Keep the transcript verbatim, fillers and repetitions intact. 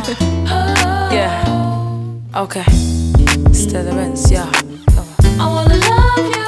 Yeah. Okay. Steady Benz, yeah. Come on. I wanna love you.